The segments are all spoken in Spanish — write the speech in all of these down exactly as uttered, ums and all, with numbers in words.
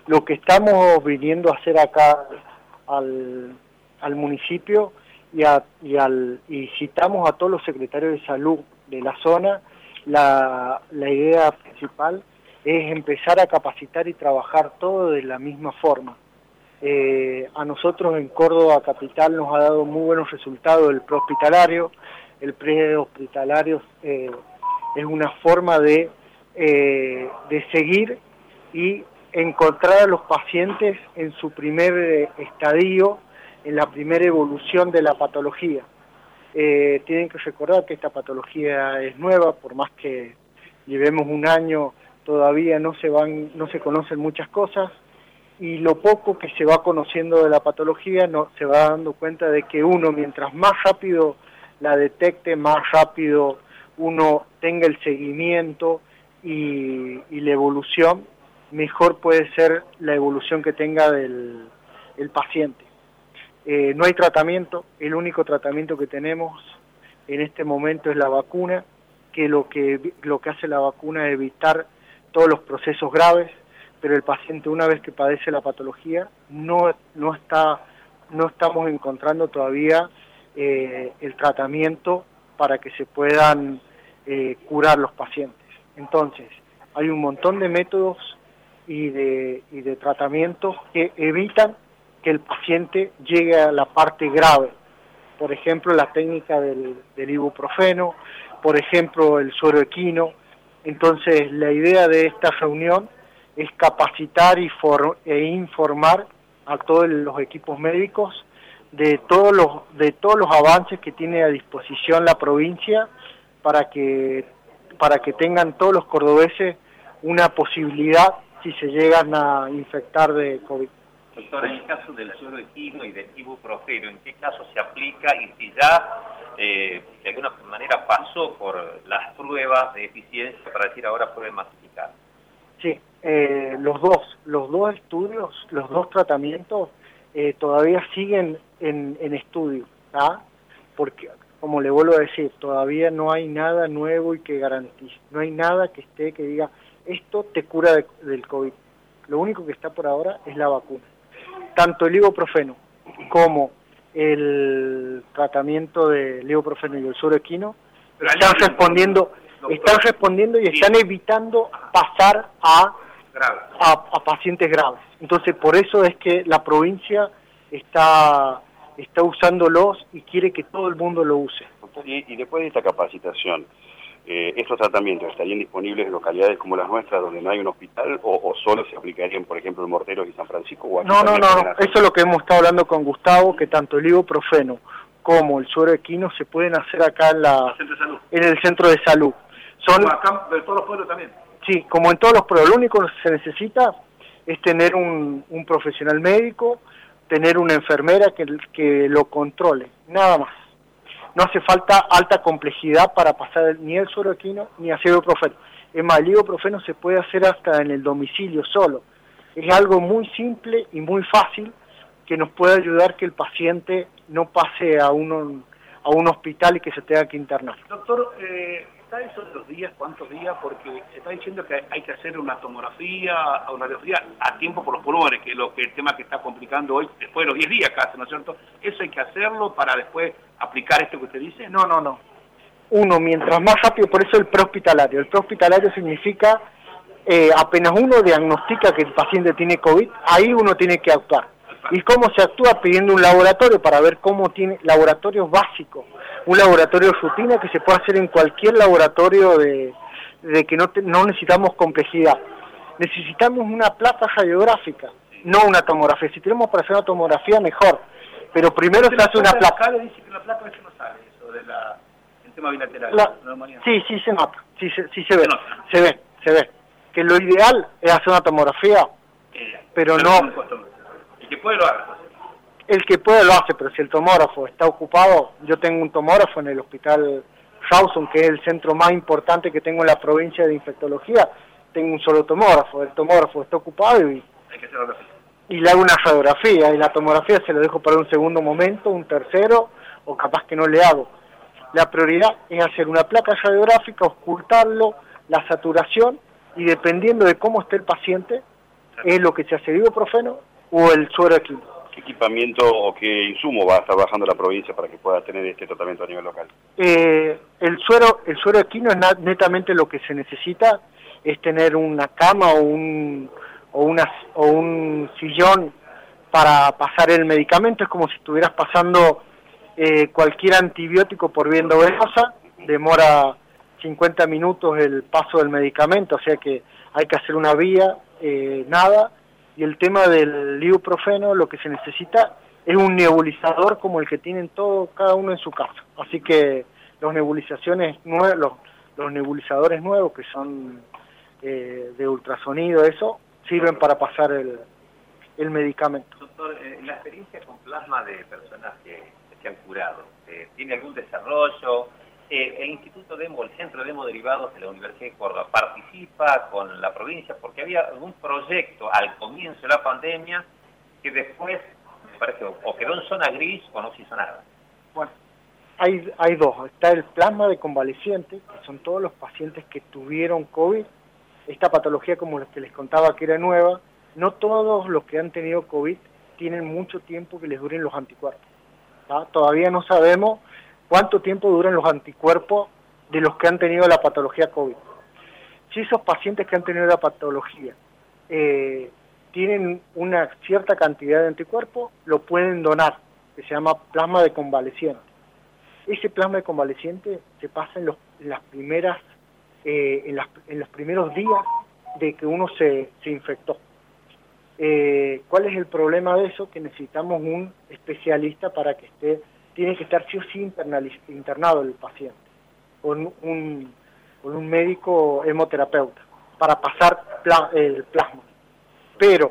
Lo que estamos viniendo a hacer acá al, al municipio y, a, y, al, y citamos a todos los secretarios de salud de la zona, la, la idea principal es empezar a capacitar y trabajar todo de la misma forma. Eh, a nosotros en Córdoba Capital nos ha dado muy buenos resultados el prehospitalario. El prehospitalario eh, es una forma de, eh, de seguir y encontrar a los pacientes en su primer eh, estadio, en la primera evolución de la patología. Eh, tienen que recordar que esta patología es nueva, por más que llevemos un año, todavía no se van, no se conocen muchas cosas, y lo poco que se va conociendo de la patología no, se va dando cuenta de que uno, mientras más rápido la detecte, más rápido uno tenga el seguimiento y, y la evolución, mejor puede ser la evolución que tenga del el paciente. Eh, no hay tratamiento, el único tratamiento que tenemos en este momento es la vacuna, que lo que, lo que hace la vacuna es evitar todos los procesos graves, pero el paciente, una vez que padece la patología, no, no, está, no estamos encontrando todavía eh, el tratamiento para que se puedan eh, curar los pacientes. Entonces, hay un montón de métodos y de, y de tratamientos que evitan que el paciente llegue a la parte grave. Por ejemplo, la técnica del, del ibuprofeno, por ejemplo, el suero equino. Entonces, la idea de esta reunión es capacitar y for, e informar a todos los equipos médicos de todos los de todos los avances que tiene a disposición la provincia para que para que tengan todos los cordobeses una posibilidad si se llegan a infectar de COVID. Doctor, en el caso del suero equino y del ibuprofeno, ¿en qué caso se aplica y si ya eh, de alguna manera pasó por las pruebas de eficiencia para decir ahora pueden masificar? Sí, eh, los dos, los dos estudios, los dos tratamientos eh, todavía siguen en, en estudio, ¿tá? Porque, como le vuelvo a decir, todavía no hay nada nuevo y que garantice, no hay nada que esté que diga, esto te cura de, del COVID. Lo único que está por ahora es la vacuna. Tanto el ibuprofeno como el tratamiento del ibuprofeno y el suero equino están respondiendo, están respondiendo y están evitando pasar a, a, a pacientes graves. Entonces, por eso es que la provincia está, está usándolos y quiere que todo el mundo lo use. Y, y después de esta capacitación, eh, ¿estos tratamientos estarían disponibles en localidades como las nuestras donde no hay un hospital o, o solo se aplicarían, por ejemplo, en Morteros y San Francisco? O no, no, no, no. Eso es lo que hemos estado hablando con Gustavo, que tanto el ibuprofeno como el suero equino se pueden hacer acá en, la, en el centro de salud. Son, como acá de todos los pueblos también. Sí, como en todos los pueblos. Lo único que se necesita es tener un, un profesional médico, tener una enfermera que, que lo controle, nada más. No hace falta alta complejidad para pasar ni el suero equino ni hacer ibuprofeno. Es más, el ibuprofeno se puede hacer hasta en el domicilio solo. Es algo muy simple y muy fácil que nos puede ayudar que el paciente no pase a, uno, a un hospital y que se tenga que internar. Doctor, eh, ¿está eso de los días? ¿Cuántos días? Porque se está diciendo que hay que hacer una tomografía, una radiografía a tiempo por los pulmones, que es lo que el tema que está complicando hoy, después de los diez días casi, ¿no es cierto? ¿Eso hay que hacerlo para después aplicar esto que usted dice? No, no, no. Uno, mientras más rápido, por eso el prehospitalario. El prehospitalario significa, eh, apenas uno diagnostica que el paciente tiene COVID, ahí uno tiene que actuar. ¿Y cómo se actúa? Pidiendo un laboratorio para ver cómo tiene, laboratorios básicos, un laboratorio de rutina que se puede hacer en cualquier laboratorio de, de que no, te, no necesitamos complejidad. Necesitamos una placa radiográfica, no una tomografía. Si tenemos para hacer una tomografía, mejor. Pero primero se hace una placa. Acá le dice que la placa eso no sale, eso de la, el tema bilateral. La, no, sí, sí se nota, sí, sí, sí se ve, se ve, se ve. Que lo ideal es hacer una tomografía, eh, pero, pero no... El que puede lo hace. El que puede lo hace, pero si el tomógrafo está ocupado, yo tengo un tomógrafo en el hospital Rawson, que es el centro más importante que tengo en la provincia de infectología, tengo un solo tomógrafo, el tomógrafo está ocupado y, Hay que hacer y le hago una radiografía, y la tomografía se lo dejo para un segundo momento, un tercero, o capaz que no le hago. La prioridad es hacer una placa radiográfica, ocultarlo, la saturación, y dependiendo de cómo esté el paciente, es lo que se hace, el ibuprofeno o el suero equino. ¿Qué equipamiento o qué insumo va a estar bajando la provincia para que pueda tener este tratamiento a nivel local? Eh, el suero el suero equino es netamente lo que se necesita, es tener una cama o un, o una, o un sillón para pasar el medicamento. Es como si estuvieras pasando eh, cualquier antibiótico por vía endovenosa, demora cincuenta minutos el paso del medicamento, o sea que hay que hacer una vía, eh, nada. Y el tema del ibuprofeno, lo que se necesita es un nebulizador como el que tienen todo, cada uno en su casa. Así que los nebulizaciones nuevos, los, los nebulizadores nuevos que son eh, de ultrasonido, eso, sirven para pasar el, el medicamento. Doctor, eh, la experiencia con plasma de personas que, que se han curado, eh, ¿tiene algún desarrollo? Eh, el Instituto de Hemo, el Centro de Hemoderivados de la Universidad de Córdoba, participa con la provincia porque había algún proyecto al comienzo de la pandemia que después, me parece, o quedó en zona gris o no se hizo nada. Bueno, hay, hay dos. Está el plasma de convaleciente, que son todos los pacientes que tuvieron COVID. Esta patología, como la que les contaba que era nueva, no todos los que han tenido COVID tienen mucho tiempo que les duren los anticuerpos, ¿tá? Todavía no sabemos cuánto tiempo duran los anticuerpos de los que han tenido la patología COVID. Si esos pacientes que han tenido la patología eh, tienen una cierta cantidad de anticuerpos, lo pueden donar, que se llama plasma de convaleciente. Ese plasma de convaleciente se pasa en, los, en las primeras, eh, en, las, en los primeros días de que uno se, se infectó. Eh, ¿Cuál es el problema de eso? Que necesitamos un especialista para que esté, tiene que estar sí o sí internado el paciente, con un, con un médico hemoterapeuta, para pasar pla, el plasma. Pero,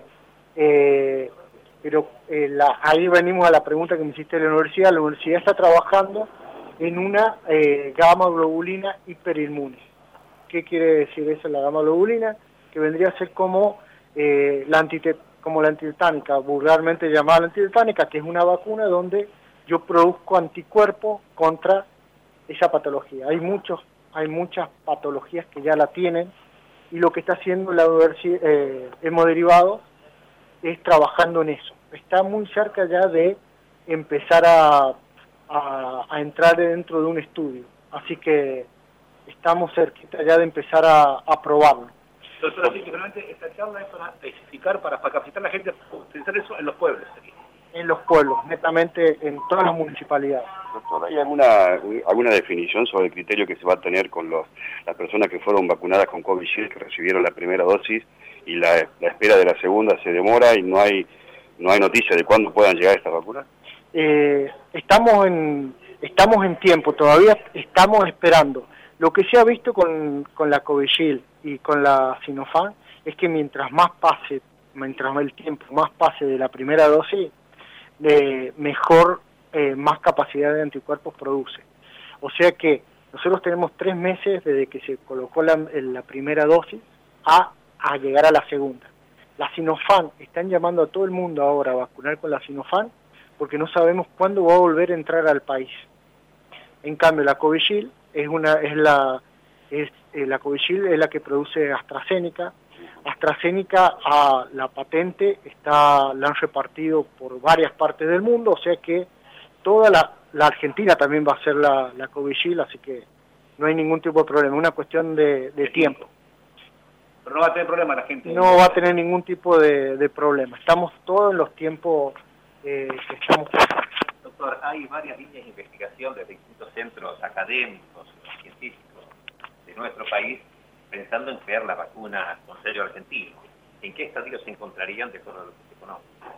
eh, pero eh, la, ahí venimos a la pregunta que me hiciste de la universidad. La universidad está trabajando en una eh, gamma globulina hiperinmune. ¿Qué quiere decir eso, la gamma globulina? Que vendría a ser como eh, la antitet como la antitetánica, vulgarmente llamada la antitetánica, que es una vacuna donde yo produzco anticuerpos contra esa patología. Hay muchos, hay muchas patologías que ya la tienen, y lo que está haciendo la universidad, eh, Hemoderivados, es trabajando en eso. Está muy cerca ya de empezar a, a, a entrar dentro de un estudio, así que estamos cerquita ya de empezar a, a probarlo. Doctor, así que realmente esta charla es para especificar, para, para capacitar a la gente, para utilizar eso en los pueblos. ¿Sí? En los pueblos, netamente en todas las municipalidades. Doctor, ¿hay alguna alguna definición sobre el criterio que se va a tener con los las personas que fueron vacunadas con Covishield, que recibieron la primera dosis y la, la espera de la segunda se demora y no hay no hay noticia de cuándo puedan llegar estas vacunas? Eh, estamos en estamos en tiempo, todavía estamos esperando. Lo que se ha visto con, con la Covishield y con la Sinopharm es que mientras más pase, mientras el tiempo más pase de la primera dosis, de mejor, eh, más capacidad de anticuerpos produce. O sea que nosotros tenemos tres meses desde que se colocó la, la primera dosis a, a llegar a la segunda. La Sinopharm, están llamando a todo el mundo ahora a vacunar con la Sinopharm porque no sabemos cuándo va a volver a entrar al país. En cambio, la Covishield es una es la es eh, la Covishield es la que produce AstraZeneca. AstraZeneca, a la patente está la han repartido por varias partes del mundo, o sea que toda la, la Argentina también va a ser la, la Covishield, así que no hay ningún tipo de problema, es una cuestión de, de tiempo. Pero no va a tener problema la gente. No va a tener ningún tipo de, de problema, estamos todos en los tiempos eh, que estamos. Doctor, hay varias líneas de investigación de distintos centros académicos, científicos de nuestro país, pensando en crear la vacuna con sello argentino. ¿En qué estadio se encontrarían de acuerdo a lo que se conoce?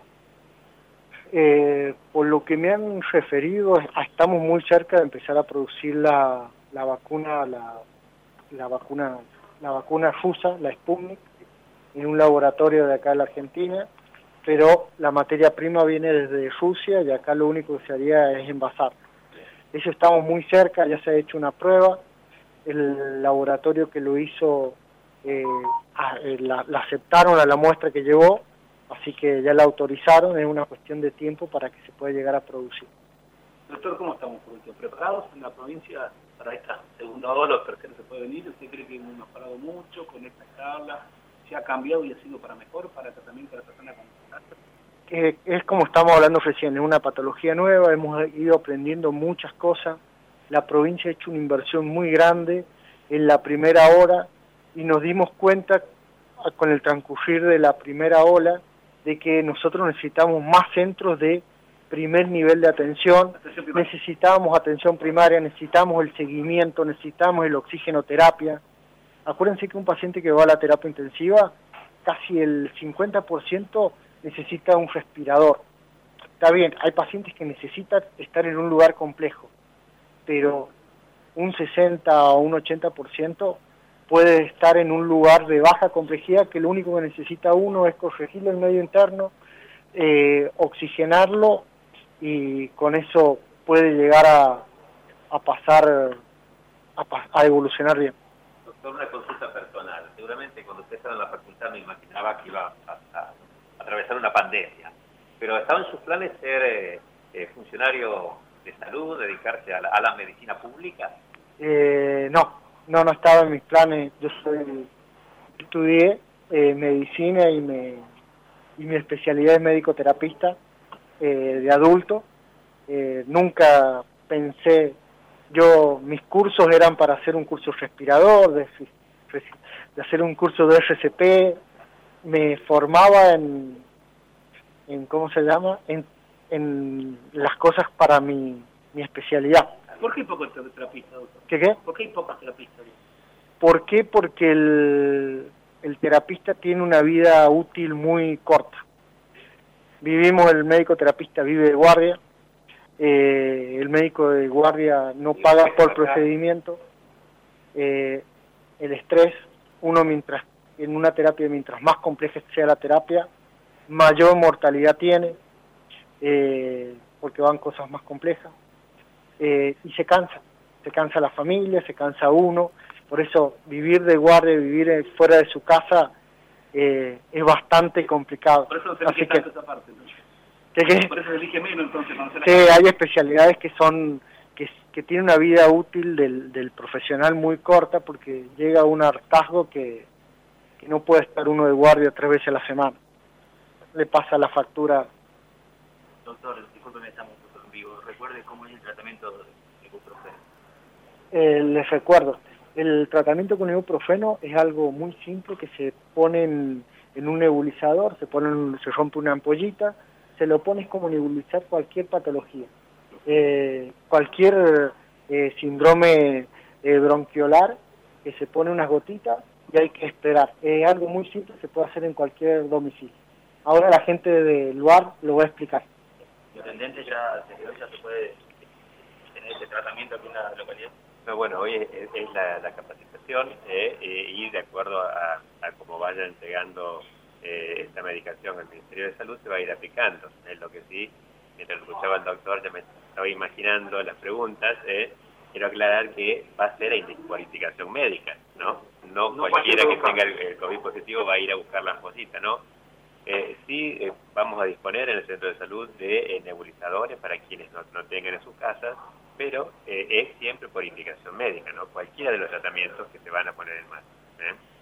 Eh, por lo que me han referido, estamos muy cerca de empezar a producir la, la vacuna, la, la vacuna, la vacuna rusa, la Sputnik, en un laboratorio de acá de la Argentina, pero la materia prima viene desde Rusia y acá lo único que se haría es envasar. Eso estamos muy cerca, ya se ha hecho una prueba. El laboratorio que lo hizo, eh, la, la aceptaron a la muestra que llevó, así que ya la autorizaron, es una cuestión de tiempo para que se pueda llegar a producir. Doctor, ¿cómo estamos por último? ¿Preparados en la provincia para esta segunda ola o tercera se puede venir? ¿Usted cree que hemos parado mucho con esta charla? se ha cambiado y ha sido para mejor para el tratamiento de la persona con cáncer? Eh, es como estamos hablando recién, es una patología nueva, hemos ido aprendiendo muchas cosas, la provincia ha hecho una inversión muy grande en la primera hora y nos dimos cuenta con el transcurrir de la primera ola de que nosotros necesitamos más centros de primer nivel de atención, necesitamos atención primaria, necesitamos el seguimiento, necesitamos el oxigenoterapia. Acuérdense que un paciente que va a la terapia intensiva, casi el cincuenta por ciento necesita un respirador. Está bien, hay pacientes que necesitan estar en un lugar complejo, pero un sesenta o un ochenta por ciento puede estar en un lugar de baja complejidad, que lo único que necesita uno es corregirle el medio interno, eh, oxigenarlo, y con eso puede llegar a, a pasar, a, a evolucionar bien. Doctor, una consulta personal. Seguramente cuando usted estaba en la facultad me imaginaba que iba a, a, a atravesar una pandemia, pero ¿estaba en sus planes ser eh, eh, funcionario de salud, dedicarse a la, a la medicina pública? Eh, no, no, no estaba en mis planes. Yo soy, estudié eh, medicina y, me, y mi especialidad es médico-terapista eh, de adulto. Eh, nunca pensé, yo mis cursos eran para hacer un curso respirador, de, de hacer un curso de R C P, me formaba en, en ¿cómo se llama? En, en las cosas para mi, mi especialidad. ¿Por qué hay pocos terapistas, doctor? ¿Qué qué? ¿Por qué hay pocos terapistas? ¿Por qué? Porque el, el terapista tiene una vida útil muy corta. Vivimos, el médico terapista vive de guardia, eh, el médico de guardia no paga por procedimiento, eh, el estrés, uno mientras, en una terapia, mientras más compleja sea la terapia, mayor mortalidad tiene, eh, porque van cosas más complejas, eh, y se cansa, se cansa la familia, se cansa uno, por eso vivir de guardia, vivir fuera de su casa, eh, es bastante complicado. Por eso no se Así elige que, tanto esa parte, ¿no? ¿qué, qué? Por eso se elige menos, entonces. No se la Sí, hay especialidades que son que, que tienen una vida útil del, del profesional muy corta, porque llega un hartazgo que, que no puede estar uno de guardia tres veces a la semana. Le pasa la factura. Doctor, discúlpeme, estamos en vivo. Recuerde cómo es el tratamiento de ibuprofeno. Eh, les recuerdo, el tratamiento con ibuprofeno es algo muy simple que se pone en, en un nebulizador, se pone en, se rompe una ampollita, se lo pones como nebulizar cualquier patología, eh, cualquier eh, síndrome eh, bronquiolar, que se pone unas gotitas y hay que esperar. Es algo muy simple, se puede hacer en cualquier domicilio. Ahora la gente del lugar lo va a explicar. ¿Los intendentes ya, ya se puede tener ese tratamiento aquí en la localidad? No, bueno, hoy es, es la, la capacitación eh, eh, y de acuerdo a, a cómo vayan llegando eh, esta medicación al Ministerio de Salud se va a ir aplicando. Es lo que sí, mientras escuchaba al doctor ya me estaba imaginando las preguntas. Eh, quiero aclarar que va a ser por indicación médica, ¿no? No, no cualquiera que tenga el, el COVID positivo va a ir a buscar la ampollitas, ¿no? Eh, sí, eh, vamos a disponer en el centro de salud de eh, nebulizadores para quienes no, no tengan en sus casas, pero eh, es siempre por indicación médica, ¿no? Cualquiera de los tratamientos que se van a poner en marcha, ¿eh?